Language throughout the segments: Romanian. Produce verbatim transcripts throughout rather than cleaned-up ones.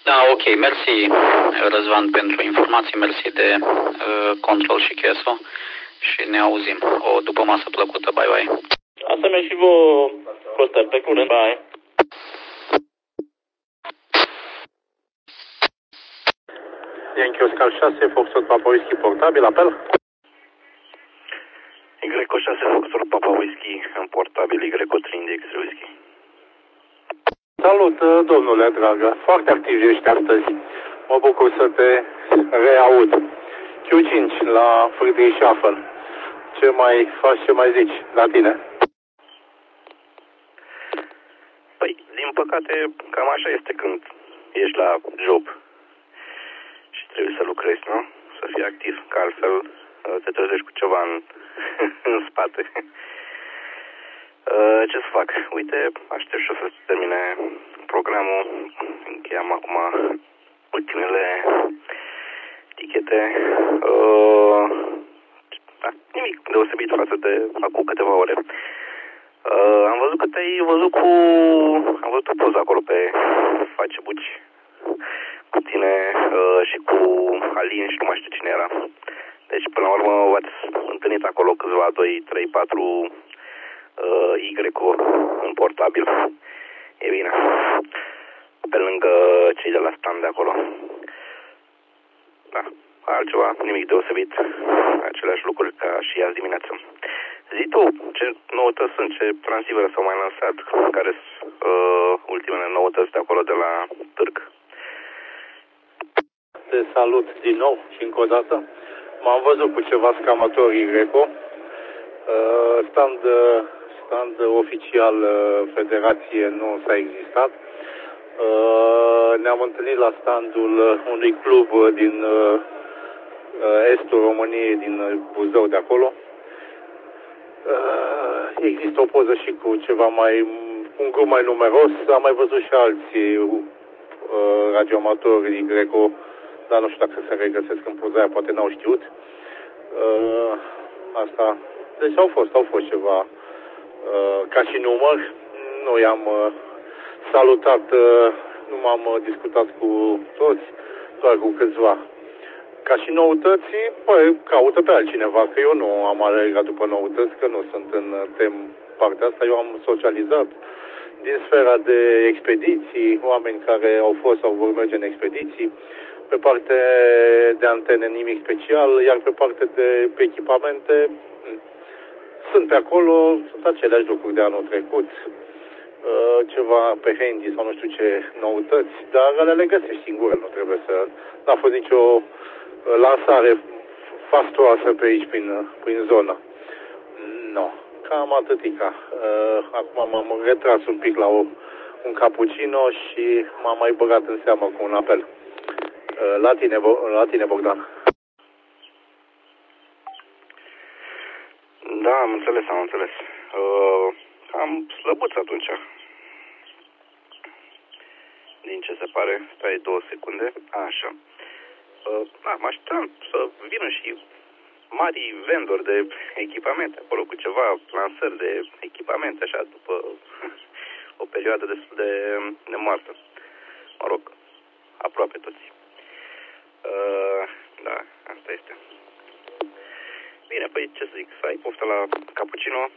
Da, ok, mersi Răzvan pentru informații, mersi de uh, control și chesul și ne auzim. O după masă plăcută, bye bye. Asemenea și vouă, Costel, pe curând, bye. Yankee Oscar șase, Foxtrot Papa Whisky, portabil, apel? Y șase, Foxtrot Papa Whisky, în portabil, Y trei Index Whisky. Salut, domnule dragă, foarte activ ești astăzi. Mă bucur să te reaud. Q cinci la Friedrichshafen. Ce mai faci, ce mai zici la tine? Păi, din păcate, cam așa este când ești la job și trebuie să lucrezi, nu? Să fii activ, că altfel te trezești cu ceva în, în spate. Ce să fac? Uite, aștept și o să termine programul. Încheiam acum ultimele tichete. Uh, da, nimic deosebit față de acum câteva ore. Uh, am văzut că te-ai văzut cu... Am văzut o poză acolo pe Facebook cu tine uh, și cu Alin și nu mai știu cine era. Deci, până la urmă, v-ați întâlnit acolo câțiva, doi, trei, patru uh, Y în portabil. E bine. Pe lângă cei de la stand de acolo. Da. Altceva, nimic deosebit. Aceleași lucruri ca și azi dimineață. Zi tu, ce noutăți sunt, ce transivere s-au mai lansat, care sunt uh, ultimele noutăți de acolo de la Târg? Te salut din nou și încă o dată. M-am văzut cu ceva scamatori Greco. Uh, stand, stand oficial uh, Federație nu s-a existat. Uh, ne-am întâlnit la standul unui club din uh, estul României, din Buzău de acolo. Uh, există o poză și cu ceva mai, un grup mai numeros. Am mai văzut și alții uh, radioamatori Greco, dar nu știu dacă se regăsesc în poza aia, poate n-au știut. Uh, asta. Deci au fost, au fost ceva uh, ca și număr. Nu i-am uh, salutat, uh, nu m-am uh, discutat cu toți, doar cu câțiva. Ca și noutăți, băi, caută pe altcineva, că eu nu am alergat după noutăți, că nu sunt în tem partea asta. Eu am socializat din sfera de expediții, oameni care au fost sau vor merge în expediții. Pe parte de antene nimic special, iar pe parte de pe echipamente sunt pe acolo, sunt aceleași lucruri de anul trecut, ceva pe handy sau nu știu ce noutăți, dar alea le găsești singur, nu trebuie să... N-a fost nicio lansare fastoasă pe aici, prin, prin zonă. Nu, cam atâtica. Acum m-am retras un pic la o, un cappuccino și m-am mai băgat în seamă cu un apel. La tine, la tine, Bogdan. Da, am înțeles, am înțeles. Uh, am slăbuț atunci. Din ce se pare, stai două secunde. Așa. Uh, da, mă așteptam să vină și mari vendori de echipamente acolo cu ceva lansări de echipamente, așa, după o perioadă destul de nemoartă. Mă rog, aproape toți. Uh, da, asta este. Bine, păi ce să zic, să ai poftă la cappuccino.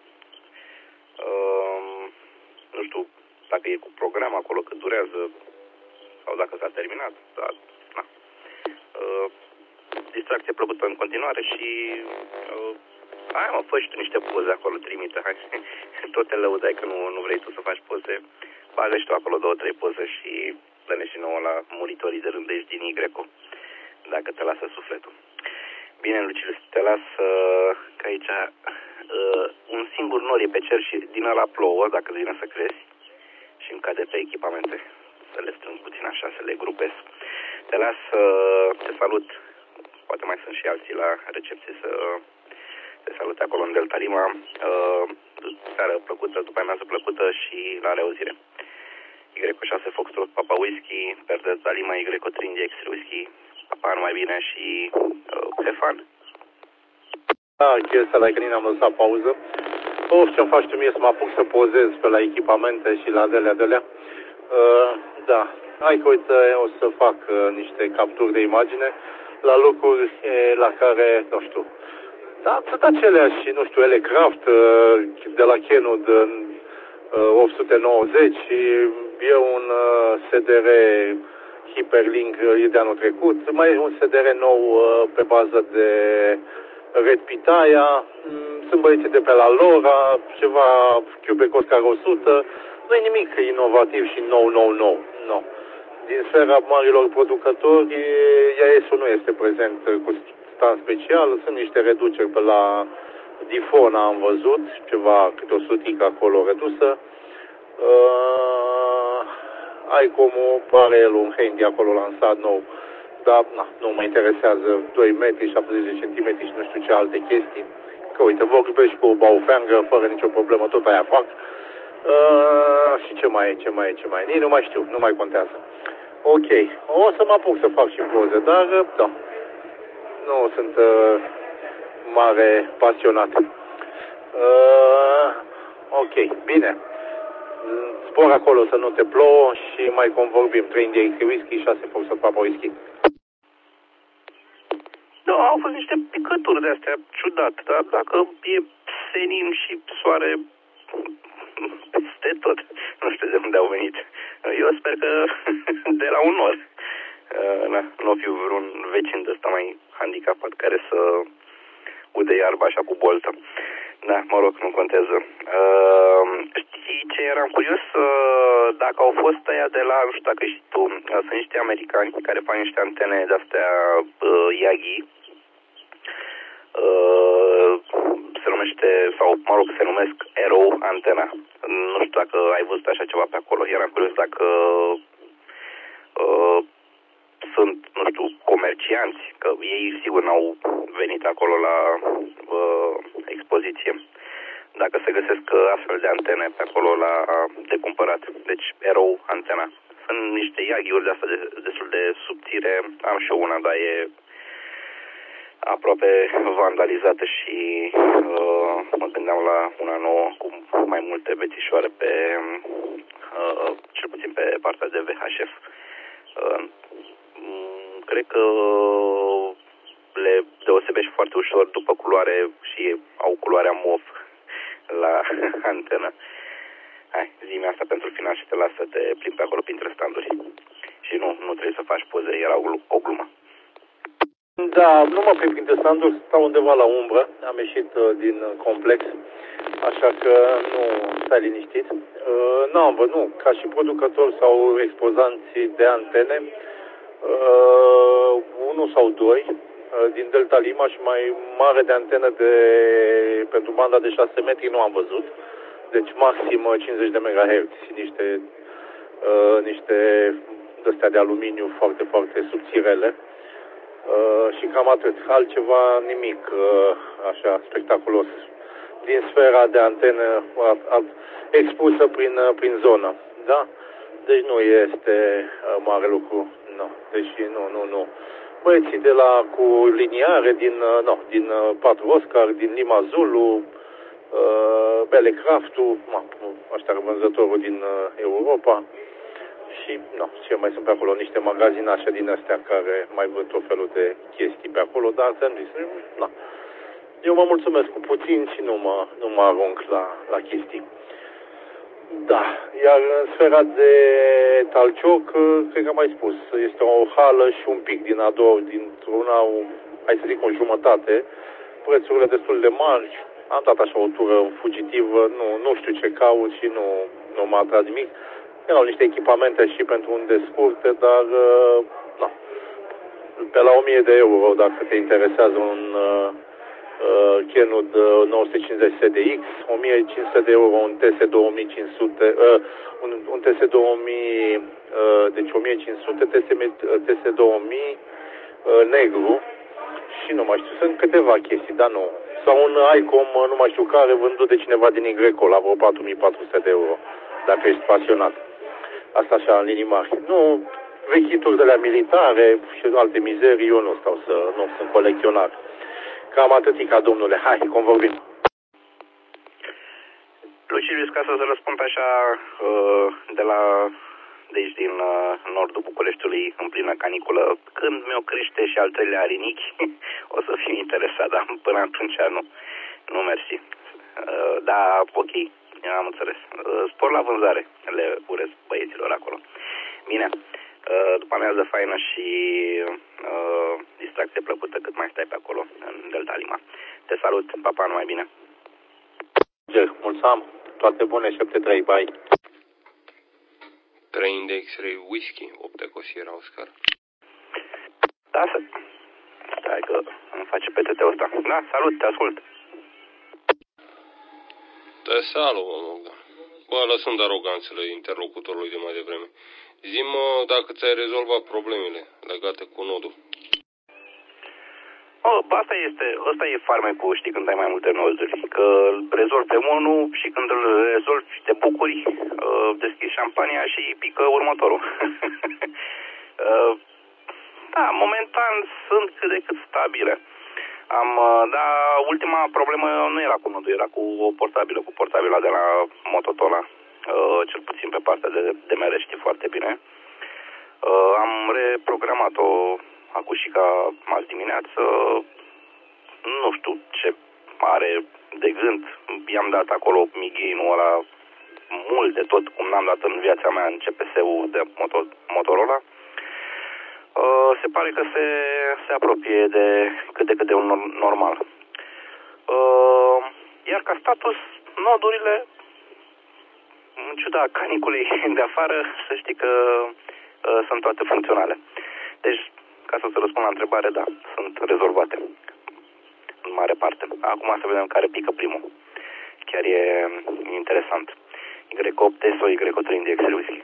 Uh, nu știu dacă e cu program acolo, cât durează sau dacă s-a terminat, dar na. Uh, distracție plăcută în continuare și uh, hai mă, fă și tu niște poze acolo, trimite, hai. Tot te lăudai că nu, nu vrei tu să faci poze. Bagă și tu acolo două, trei poze și dă-ne și nouă la monitorii de rândești din Y, dacă te lasă sufletul. Bine, Luciliu, te las uh, că aici uh, un singur nor e pe cer și din ăla plouă, dacă vine să crezi, și îmi cade pe echipamente. Să le strâng puțin așa, să le grupez. Te las, uh, te salut, poate mai sunt și alții la recepție să te salut acolo în Delta Lima. Uh, seară plăcută, după amiază plăcută și la reauzire. Y șase Foxtrot Papa Whisky, per Delta Lima, Y trei Index Whisky. Papa, numai bine și uh, pe fan. Da, chestia la Icănin am lăsat pauză. O, ce-mi faci tu mie să mă apuc să pozez pe la echipamente și la delea delea. Uh, da, hai că uite, o să fac uh, niște capturi de imagine la lucruri uh, la care, nu știu, da, sunt aceleași, nu știu, Elecraft uh, de la Kenwood uh, opt sute nouăzeci și e un uh, S D R Hyperlink uh, de anul trecut, mai e un S D R nou uh, pe bază de Red Pitaya, sunt băieții de pe la Lora, ceva Cube Oscar o sută, nu e nimic inovativ și nou, nou, nou, no. Din sfera marilor producători, I A S-ul nu este prezent cu stand special, sunt niște reduceri pe la Difona, am văzut, ceva, câte o sutică acolo redusă. Uh, Icom-ul are el un handy acolo lansat nou, dar na, nu mă interesează doi metri, șaptezeci de centimetri și nu știu ce alte chestii. Că uite, vorbești cu Baofeng fără nicio problemă, tot aia fac. Uh, și ce mai e, ce mai e, ce mai e, nici nu mai știu, nu mai contează. Ok, o să mă apuc să fac și poze, dar da, nu sunt uh, mare pasionat. Uh, ok, bine. Zbor acolo să nu te plouă și mai convorbim. trei India whisky, șase Fox Papa whisky. Da, au fost niște picături de astea ciudate, dar dacă e senin și soare peste tot, nu știu de unde au venit. Eu sper că de la un nor. Nu o fi vreun vecin de ăsta mai handicapat care să ude iarba așa cu boltă. Da, mă rog, nu contează. Uh, știi ce eram curios? Uh, dacă au fost aia de la, nu știu dacă știi tu, uh, sunt niște americani care fac niște antene de-astea uh, Yagi. Uh, se numește, sau mă rog, se numesc Arrow antena. Nu știu dacă ai văzut așa ceva pe acolo. Eram curios dacă uh, sunt, nu știu, comercianți, că ei sigur n-au venit acolo la uh, expoziție. Dacă se găsesc astfel de antene pe acolo la de cumpărat. Deci, Arrow antena. Sunt niște Yagi-uri de asta de, destul de subțire. Am și eu una, dar e aproape vandalizată și uh, mă gândeam la una nouă cu mai multe bețișoare pe, uh, cel puțin pe partea de V H F. Uh, cred că le deosebești foarte ușor după culoare și au culoarea mov la antenă. Hai, zi-mi asta pentru final și te las să te plimbi pe acolo printre standuri. Și nu, nu trebuie să faci poze, era o glumă. Da, nu mă prind printre standuri, stau undeva la umbră, am ieșit uh, din complex, așa că nu, stai liniștit. Uh, nu am văzut, nu, ca și producători sau expozanții de antene, uh, unul sau doi, uh, din Delta Lima și mai mare de antenă de, pentru banda de șase metri nu am văzut, deci maxim cincizeci de megahertz, niște, uh, niște de-astea de aluminiu foarte, foarte subțirele. Uh, și cam atât. Altceva nimic uh, așa spectaculos din sfera de antenă uh, uh, expusă prin, uh, prin zonă. Da? Deci nu este uh, mare lucru. No. Deci nu, nu, nu. Băieții de la cu liniare din, uh, no, din uh, patru Oscar, din Lima Zulu, uh, Belecraft-ul, ăștia vânzătorul din uh, Europa. Și, nu, ce mai sunt pe acolo, niște magazinașe din astea care mai vând tot felul de chestii pe acolo, dar ți-am zis, na. Eu mă mulțumesc cu puțin și nu mă, nu mă arunc la, la chestii. Da, iar în sfera de Talcioc, cred că am mai spus, este o hală și un pic din a doua, dintr-una, hai să zic, o jumătate, prețurile destul de mari, am dat așa o tură fugitivă, nu, nu știu ce caut și nu, nu m-a atras nimic. Erau niște echipamente și pentru unde scurte, dar na, pe la o mie de euro, dacă te interesează un uh, Kenwood nouă sute cincizeci S D X, o mie cinci sute de euro un T S două mii cinci sute, uh, un, un T S două mii, uh, deci o mie cinci sute, T S două mii uh, negru și nu mai știu, sunt câteva chestii, dar nu. Sau un Icom, nu mai știu care, vândut de cineva din Igreco la vreo patru mii patru sute de euro, dacă ești pasionat. Asta așa, în linii mari. Nu, vechituri de la militare și alte mizerii, eu nu stau să, nu sunt colecționar. Cam atâtica, domnule. Hai, convorbim. Lucilius, ca să răspund așa de la deci din uh, nordul Bucureștiului în plină caniculă. Când mi-o crește și al treilea rinichi, o să fiu interesat, dar până atunci nu. Nu mersi. Uh, da, ok, am înțeles. Uh, spor la vânzare, le urez băieților acolo. Bine, uh, după amiază faină și uh, distracție plăcută cât mai stai pe acolo, în Delta Lima. Te salut, papa, numai bine. Mulțumim, toate bune, șapte trei, bye. Train de X-ray whisky, opt Eco Sierra Oscar. Da, să... Stai că îmi face P T T-ul ăsta. Da, salut, te ascult. Te salut, mă, Bogdan. Bă, lăsând aroganțele interlocutorului de mai devreme. Zi-mă dacă ți-ai rezolvat problemele legate cu nodul. Oh, asta este, ăsta e farmecul, știi, când ai mai multe noduri. Că îl rezolvi pe unul și când îl rezolvi te bucuri, uh, deschizi șampania și pică următorul. uh, da, momentan sunt cât de cât stabile. Am, uh, dar ultima problemă nu era cu nodul, era cu o portabilă, cu portabila de la Mototola. Uh, cel puțin pe partea de D M R știi foarte bine. Uh, am reprogramat-o acușica azi dimineață, nu știu ce are de gând, i-am dat acolo migain-ul ăla mult de tot, cum n-am dat în viața mea în C P S-ul de moto, Motorola. Uh, se pare că se, se apropie de cât de cât de un normal. Uh, iar ca status, nodurile, în ciuda caniculei de afară, să știi că uh, sunt toate funcționale. Deci, ca să-ți răspund la întrebare, da, sunt rezolvate în mare parte. Acum să vedem care pică primul. Chiar e interesant. Y opt sau Y trei de X-ray whisky.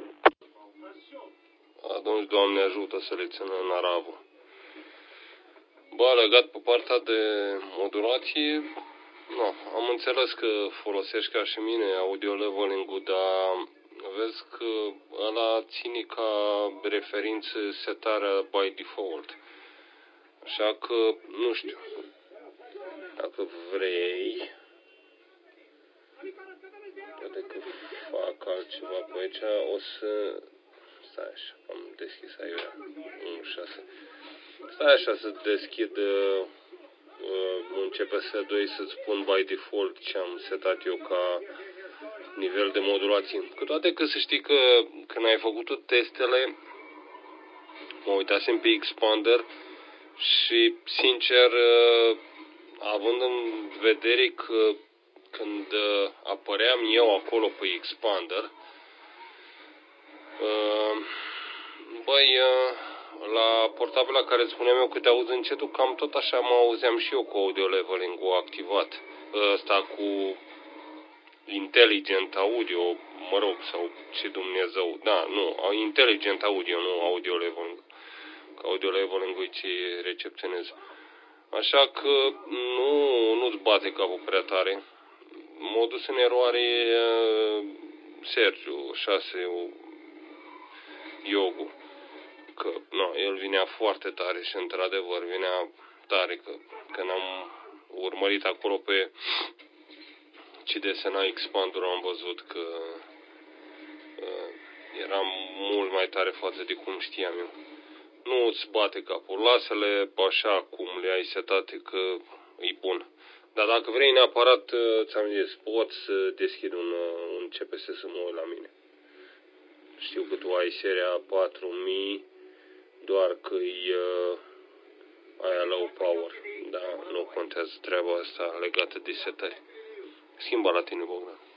Atunci, Doamne ajută să le țină în aravă. Bă, legat pe partea de modulație, no, am înțeles că folosești ca și mine audio leveling-ul, dar vezi că ăla ține ca referință setarea by default. Așa că, nu știu, dacă vrei, poate că fac altceva pe aici, o să... Stai așa, am deschis aici unu șase. Stai așa să deschid uh, un C P S doi să-ți spun by default ce am setat eu ca nivel de modulație. Cu toate că să știi că când ai făcut testele, mă uitasem pe Expander și, sincer, având în vedere că când apăream eu acolo pe Expander, băi, la portabila care îți spuneam eu că te auzi încetul, cam tot așa mă auzeam și eu cu audio leveling-ul activat. Ăsta cu Intelligent Audio, mă rog, sau ce Dumnezeu, da, nu, Intelligent Audio, nu audio leveling. Că audio leveling-ul e ce recepționez. Așa că nu, nu-ți bate capul prea tare. M-a dus în eroare uh, Sergiu șase Iogu. Că, no, el vinea foarte tare și într-adevăr vinea tare, că când am urmărit acolo pe ce desena Expander, am văzut că uh, era mult mai tare față de cum știam eu. Nu îți bate capul, lasă-le așa cum le ai setate, că e bun. Dar dacă vrei neapărat, ți-am zis, pot să deschid un, un C P S să mă uit la mine. Știu că tu ai seria patru mii, doar că e uh, aia low power, dar nu contează treaba asta legată de setări. Schimba la tine, Bogdan.